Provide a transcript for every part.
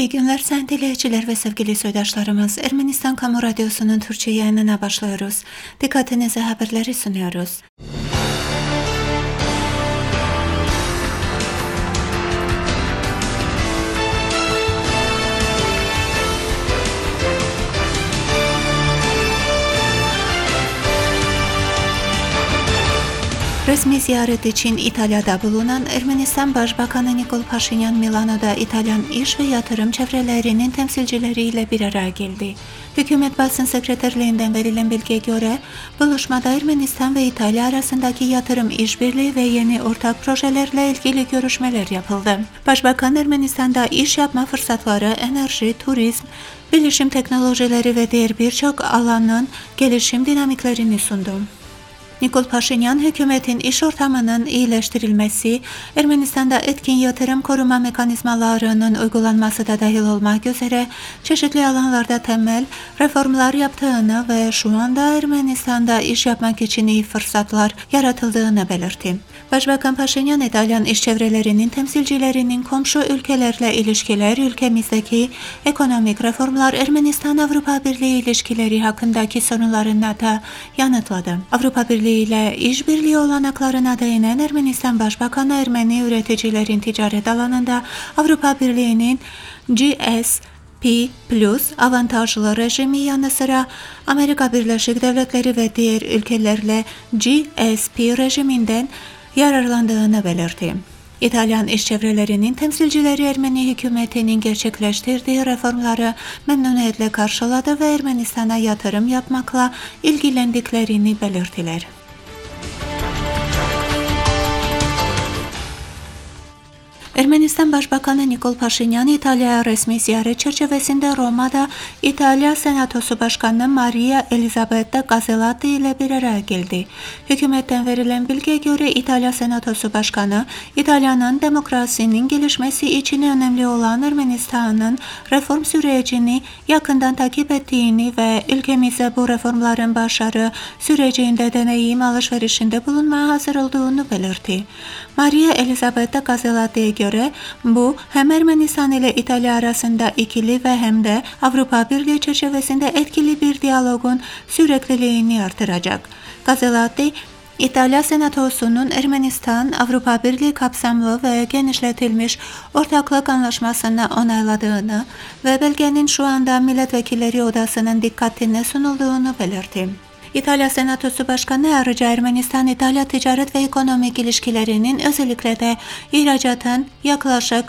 İyi günler sayın dinleyiciler ve sevgili soydaşlarımız. Ermenistan Kamu Radyosu'nun Türkçe yayınına başlıyoruz. Dikkatinize haberleri sunuyoruz. Resmi ziyaret için İtalya'da bulunan Ermenistan Başbakanı Nikol Paşinyan Milano'da İtalyan iş ve yatırım çevrelerinin temsilcileriyle bir araya geldi. Hükümet basın sekreterliğinden verilen bilgiye göre buluşmada Ermenistan ve İtalya arasındaki yatırım işbirliği ve yeni ortak projelerle ilgili görüşmeler yapıldı. Başbakan Ermenistan'da iş yapma fırsatları, enerji, turizm, bilişim teknolojileri ve diğer birçok alanın gelişim dinamiklerini sundu. Nikol Paşinyan, hükümetin iş ortamının iyileştirilmesi, Ermenistan'da etkin yatırım koruma mekanizmalarının uygulanması da dahil olmak üzere çeşitli alanlarda temel reformlar yaptığını ve şu anda Ermenistan'da iş yapmak için iyi fırsatlar yaratıldığını belirtti. Başbakan Paşinyan, İtalyan iş çevrelerinin temsilcilerinin komşu ülkelerle ilişkiler, ülkemizdeki ekonomik reformlar, Ermenistan-Avrupa Birliği ilişkileri hakkındaki sorunlarına da yanıtladı. Avrupa Birliği ile işbirliği olanaklarına değinen Ermenistan Başbakanı, Ermeni üreticilerin ticaret alanında Avrupa Birliği'nin GSP Plus avantajlı rejimi yanı sıra Amerika Birleşik Devletleri ve diğer ülkelerle GSP rejiminden yararlandığını belirtti. İtalyan iş çevrelerinin temsilcileri Ermeni hükümetinin gerçekleştirdiği reformları memnuniyetle karşıladı ve Ermenistan'a yatırım yapmakla ilgilendiklerini belirttiler. Ermenistan Başbakanı Nikol Paşinyan, İtalya'ya resmi ziyaret çerçevesinde Roma'da İtalya Senatosu Başkanı Maria Elisabetta Casellati ile bir araya geldi. Hükümetten verilen bilgiye göre İtalya Senatosu Başkanı, İtalya'nın demokrasinin gelişmesi için önemli olan Ermenistan'ın reform sürecini yakından takip ettiğini ve ülkemize bu reformların başarı sürecinde deneyim alışverişinde bulunmaya hazır olduğunu belirtti. Maria Elisabetta Casellati'ye göre bu hem Ermenistan ile İtalya arasında ikili ve hem de Avrupa Birliği çerçevesinde etkili bir diyalogun sürekliliğini artıracak. Casellati, İtalya Senatosu'nun Ermenistan-Avrupa Birliği kapsamlı ve genişletilmiş ortaklık anlaşmasını onayladığını ve belgenin şu anda Milletvekilleri Odası'nın dikkatine sunulduğunu belirtti. İtalya Senatosu Başkanı ayrıca Ermenistan-İtalya ticaret ve ekonomik ilişkilerinin özellikle de ihracatın yaklaşık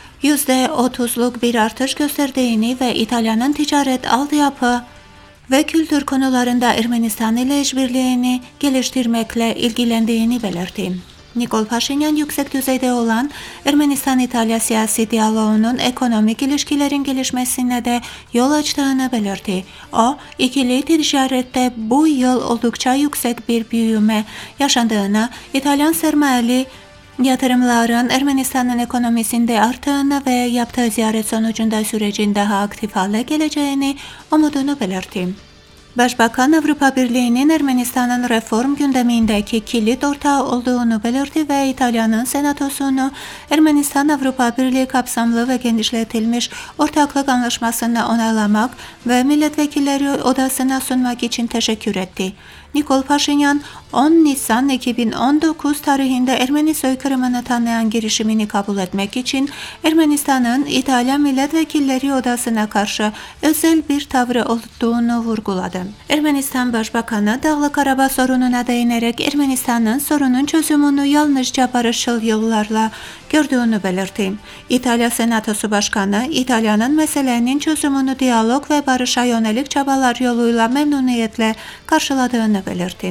%30'luk bir artış gösterdiğini ve İtalya'nın ticaret, altyapı ve kültür konularında Ermenistan ile işbirliğini geliştirmekle ilgilendiğini belirtti. Nikol Paşinyan, yüksek düzeyde olan Ermenistan-İtalya siyasi diyaloğunun ekonomik ilişkilerin gelişmesine de yol açtığını belirtti. O, ikili ticarette bu yıl oldukça yüksek bir büyüme yaşandığını, İtalyan sermayeli yatırımların Ermenistan'ın ekonomisinde arttığını ve yaptığı ziyaret sonucunda sürecin daha aktif hale geleceğini umudunu belirtti. Başbakan, Avrupa Birliği'nin Ermenistan'ın reform gündemindeki kilit ortağı olduğunu belirtti ve İtalya'nın Senatosu'nu Ermenistan-Avrupa Birliği kapsamlı ve genişletilmiş ortaklık anlaşmasını onaylamak ve Milletvekilleri Odası'na sunmak için teşekkür etti. Nikol Paşinyan, 10 Nisan 2019 tarihinde Ermeni soykırımını tanıyan girişimini kabul etmek için Ermenistan'ın İtalya Milletvekilleri Odası'na karşı özel bir tavrı olduğunu vurguladı. Ermenistan Başbakanı, Dağlık Karabağ sorununa değinerek Ermenistan'ın sorunun çözümünü yalnızca barışçıl yollarla gördüğünü belirtti. İtalya Senatosu Başkanı, İtalya'nın meselenin çözümünü diyalog ve barışa yönelik çabalar yoluyla memnuniyetle karşıladığını belirtti.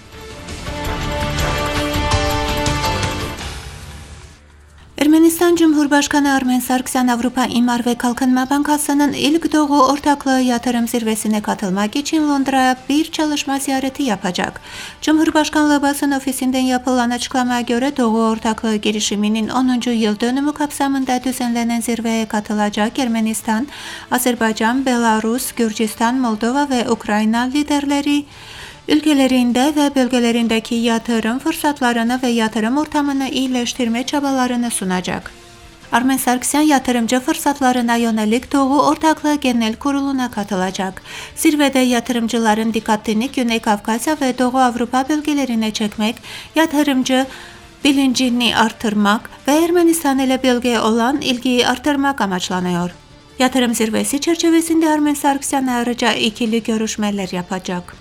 Ermenistan Cumhurbaşkanı Armen Sargsyan, Avrupa İmar ve Kalkınma Bankası'nın ilk Doğu Ortaklığı Yatırım Zirvesi'ne katılmak için Londra'ya bir çalışma ziyareti yapacak. Cumhurbaşkanlığı Basın Ofisi'nden yapılan açıklamaya göre Doğu Ortaklığı girişiminin 10. yıl dönümü kapsamında düzenlenen zirveye katılacak Ermenistan, Azerbaycan, Belarus, Gürcistan, Moldova ve Ukrayna liderleri ülkelerinde ve bölgelerindeki yatırım fırsatlarını ve yatırım ortamını iyileştirme çabalarını sunacak. Armen Sarkisyan yatırımcı fırsatlarına yönelik Doğu Ortaklığı Genel Kurulu'na katılacak. Zirvede yatırımcıların dikkatini Güney Kafkasya ve Doğu Avrupa bölgelerine çekmek, yatırımcı bilincini artırmak ve Ermenistan ile bölgeye olan ilgiyi artırmak amaçlanıyor. Yatırım zirvesi çerçevesinde Armen Sarkisyan ayrıca ikili görüşmeler yapacak.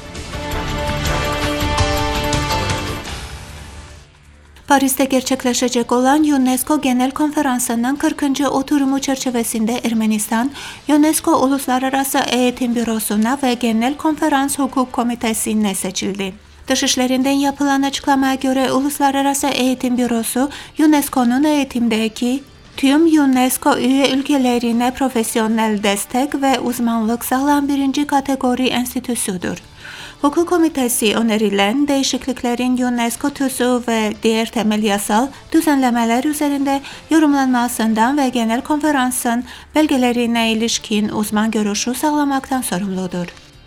Paris'te gerçekleşecek olan UNESCO Genel Konferansı'nın 40. oturumu çerçevesinde Ermenistan, UNESCO Uluslararası Eğitim Bürosu'na ve Genel Konferans Hukuk Komitesi'ne seçildi. Dışişlerinden yapılan açıklamaya göre Uluslararası Eğitim Bürosu, UNESCO'nun eğitimdeki tüm UNESCO üye ülkelerine profesyonel destek ve uzmanlık sağlayan birinci kategori enstitüsüdür. Hukuk Komitesi önerilen değişikliklerin UNESCO tüzüğü ve diğer temel yasal düzenlemeler üzerinde yorumlanmasından ve genel konferansın belgelerine ilişkin uzman görüşü sağlamaktan sorumludur.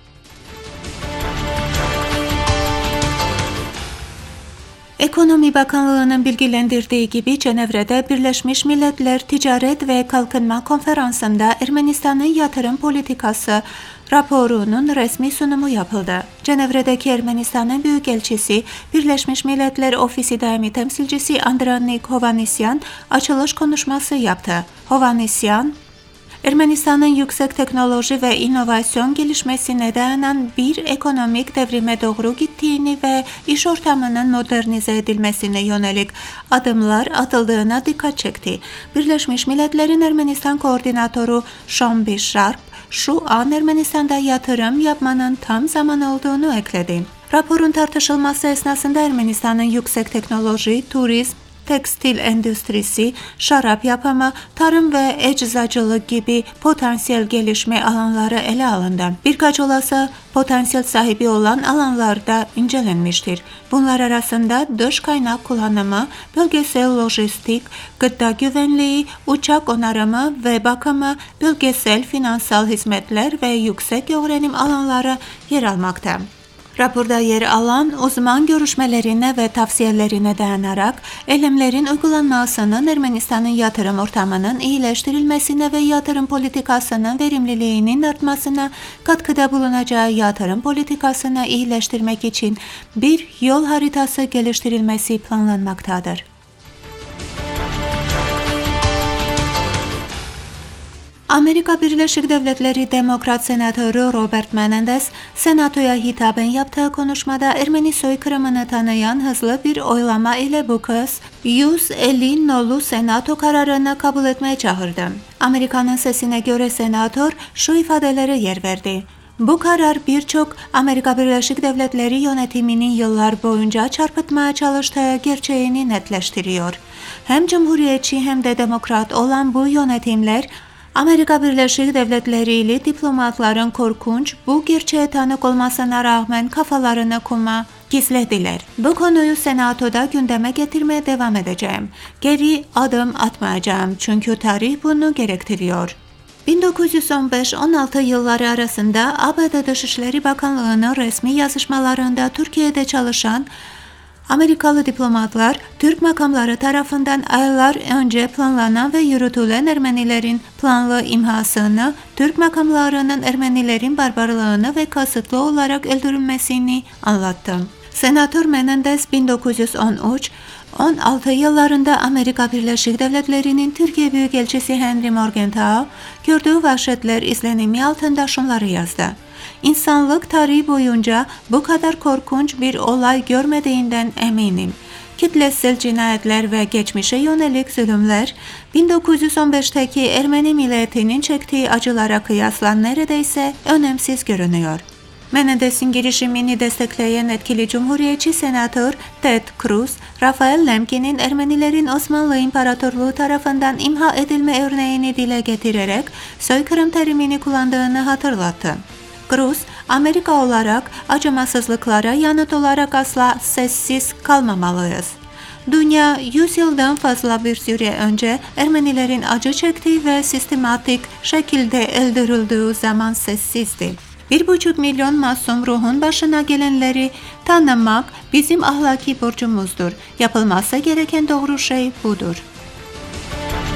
Ekonomi Bakanlığı'nın bilgilendirdiği gibi Cenevre'de Birleşmiş Milletler Ticaret ve Kalkınma Konferansı'nda Ermenistan'ın yatırım politikası raporunun resmi sunumu yapıldı. Cenevre'deki Ermenistan'ın Büyükelçisi, Birleşmiş Milletler Ofisi Daimi Temsilcisi Andranik Hovhannisyan açılış konuşması yaptı. Hovhannisyan, Ermenistan'ın yüksek teknoloji ve inovasyon gelişmesine dayanan bir ekonomik devrime doğru gittiğini ve iş ortamının modernize edilmesine yönelik adımlar atıldığına dikkat çekti. Birleşmiş Milletler'in Ermenistan Koordinatörü Sean Bisharp, şu an Ermenistan'da yatırım yapmanın tam zaman olduğunu ekledi. Raporun tartışılması esnasında Ermenistan'ın yüksek teknoloji, turizm, tekstil endüstrisi, şarap yapımı, tarım ve eczacılık gibi potansiyel gelişme alanları ele alındı. Birkaç olası potansiyel sahibi olan alanlarda incelenmiştir. Bunlar arasında dış kaynak kullanımı, bölgesel lojistik, gıda güvenliği, uçak onarımı ve bakımı, bölgesel finansal hizmetler ve yüksek öğrenim alanları yer almakta. Raporda yer alan uzman görüşmelerine ve tavsiyelerine dayanarak eylemlerin uygulanmasının Ermenistan'ın yatırım ortamının iyileştirilmesine ve yatırım politikasının verimliliğinin artmasına katkıda bulunacağı yatırım politikasını iyileştirmek için bir yol haritası geliştirilmesi planlanmaktadır. Amerika Birleşik Devletleri Demokrat Senatörü Robert Menendez, Senato'ya hitaben yaptığı konuşmada Ermeni soykırımını tanıyan hızlı bir oylama ile bu kez 150 nolu Senato kararını kabul etmeye çağırdı. Amerika'nın sesine göre senatör şu ifadelere yer verdi. Bu karar birçok Amerika Birleşik Devletleri yönetiminin yıllar boyunca çarpıtmaya çalıştığı gerçeğini netleştiriyor. Hem Cumhuriyetçi hem de Demokrat olan bu yönetimler, Amerika Birleşik Devletleri ile diplomatların korkunç bu gerçeğe tanık olmasına rağmen kafalarını kuma gizlediler. Bu konuyu Senato'da gündeme getirmeye devam edeceğim. Geri adım atmayacağım çünkü tarih bunu gerektiriyor. 1915-16 yılları arasında ABD Dışişleri Bakanlığı'nın resmi yazışmalarında Türkiye'de çalışan Amerikalı diplomatlar, Türk makamları tarafından aylar önce planlanan ve yürütülen Ermenilerin planlı imhasını, Türk makamlarının Ermenilerin barbarlığını ve kasıtlı olarak öldürülmesini anlattı. Senatör Menendez 1913-16 yıllarında Amerika Birleşik Devletleri'nin Türkiye Büyükelçisi Henry Morgenthau, gördüğü vahşetler izlenimi altında şunları yazdı. İnsanlık tarihi boyunca bu kadar korkunç bir olay görmediğinden eminim. Kitlesel cinayetler ve geçmişe yönelik zulümler, 1915'teki Ermeni milletinin çektiği acılara kıyasla neredeyse önemsiz görünüyor. Menendez'in girişimini destekleyen etkili Cumhuriyetçi Senatör Ted Cruz, Rafael Lemkin'in Ermenilerin Osmanlı İmparatorluğu tarafından imha edilme örneğini dile getirerek soykırım terimini kullandığını hatırlattı. Cruz, Amerika olarak acımasızlıklara yanıt olarak asla sessiz kalmamalıyız. Dünya 100 yıldan fazla bir süre önce Ermenilerin acı çektiği ve sistematik şekilde öldürüldüğü zaman sessizdi. 1,5 milyon masum ruhun başına gelenleri tanımak bizim ahlaki borcumuzdur. Yapılması gereken doğru şey budur.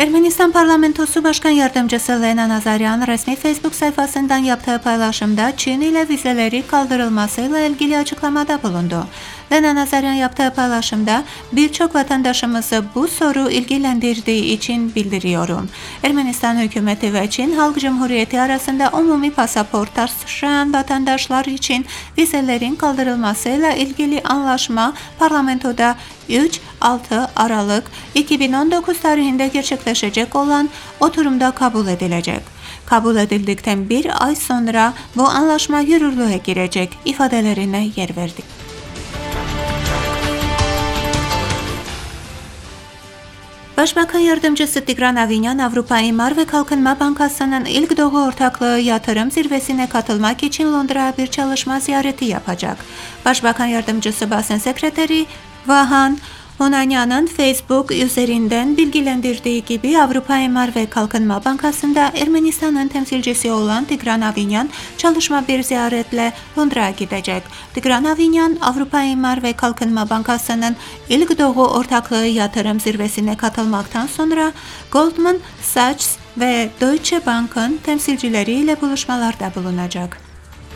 Ermenistan Parlamentosu Başkan Yardımcısı Lena Nazaryan resmi Facebook sayfasından yaptığı paylaşımda Çin ile vizeleri kaldırılmasıyla ilgili açıklamada bulundu. Lena Nazaryan yaptığı paylaşımda birçok vatandaşımızı bu soru ilgilendirdiği için bildiriyorum. Ermenistan hükümeti ve Çin Halk Cumhuriyeti arasında umumi pasaport taşıyan vatandaşlar için vizelerin kaldırılmasıyla ilgili anlaşma parlamentoda 3-6 Aralık 2019 tarihinde gerçekleşecek olan oturumda kabul edilecek. Kabul edildikten bir ay sonra bu anlaşma yürürlüğe girecek ifadelerine yer verdi. Başbakan Yardımcısı Tigran Avinyan, Avrupa İmar ve Kalkınma Bankası'nın ilk Doğu Ortaklığı Yatırım Zirvesi'ne katılmak için Londra'ya bir çalışma ziyareti yapacak. Başbakan Yardımcısı Basın Sekreteri Vahan Onanyan'ın Facebook üzerinden bilgilendirdiği gibi Avrupa İmar ve Kalkınma Bankası'nda Ermenistan'ın temsilcisi olan Tigran Avinyan çalışma bir ziyaretle Londra'ya gidecek. Tigran Avinyan, Avrupa İmar ve Kalkınma Bankası'nın ilk Doğu Ortaklığı Yatırım Zirvesi'ne katılmaktan sonra Goldman Sachs ve Deutsche Bank'ın temsilcileriyle buluşmalarda bulunacak.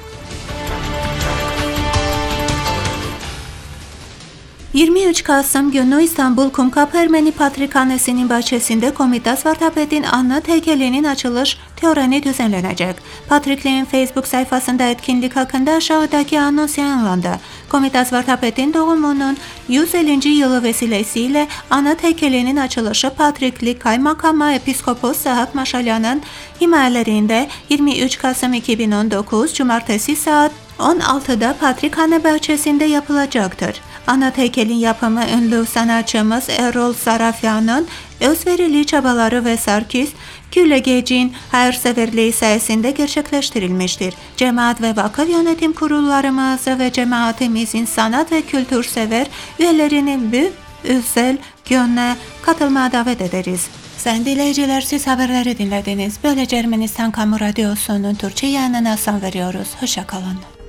23 Kasım günü İstanbul Kumkapı Ermeni Patrikhanesi'nin bahçesinde Komitas Vartapet'in anıt heykelinin açılış töreni düzenlenecek. Patrikliğin Facebook sayfasında etkinlik hakkında aşağıdaki anons yayınlandı. Komitas Vartapet'in doğumunun 150. yılı vesilesiyle anıt heykelinin açılışı Patrikli Kaymakamı Episkopos Sahak Maşalyan'ın himayelerinde 23 Kasım 2019 Cumartesi saat 16'da Patrikhane bahçesinde yapılacaktır. Anıt heykelin yapımı ünlü sanatçımız Erol Sarafyan'ın özverili çabaları ve Sarkis Külegec'in hayırseverliği sayesinde gerçekleştirilmiştir. Cemaat ve vakıf yönetim kurullarımız ve cemaatimizin sanat ve kültür sever üyelerini bu özel güne katılmaya davet ederiz. Sayın dinleyiciler, siz haberleri dinlediniz. Böylece Ermenistan Kamu Radyosu'nun Türkçe yayınına son veriyoruz. Hoşça kalın.